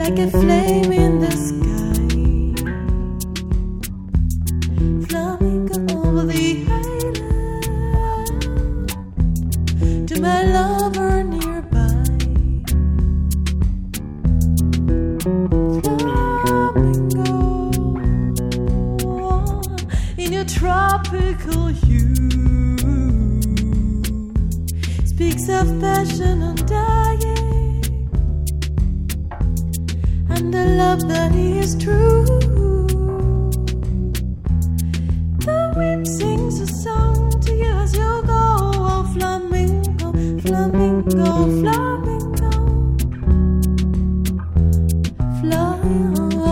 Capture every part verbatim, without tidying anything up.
like a flame in the sky. Flaming over the island to my lover nearby. Flamingo in your tropical hue speaks of passion undying and a love that is true. The wind sings a song to you as you go, oh flamingo, flamingo, flamingo, flamingo,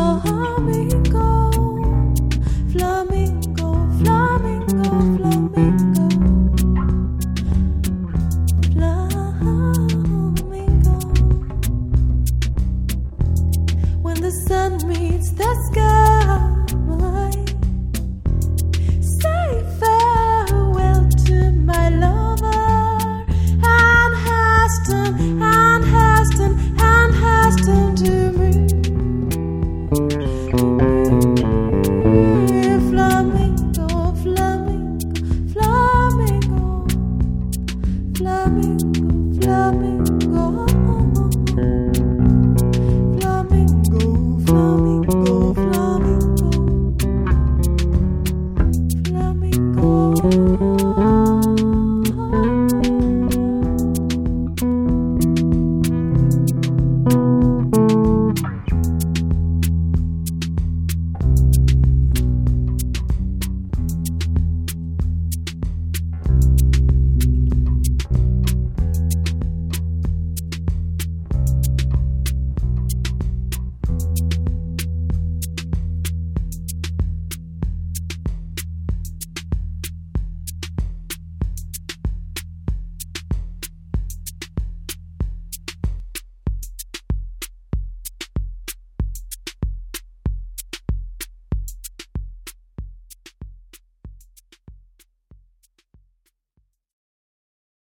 flamingo, flamingo, flamingo, flamingo. When the sun meets the sky,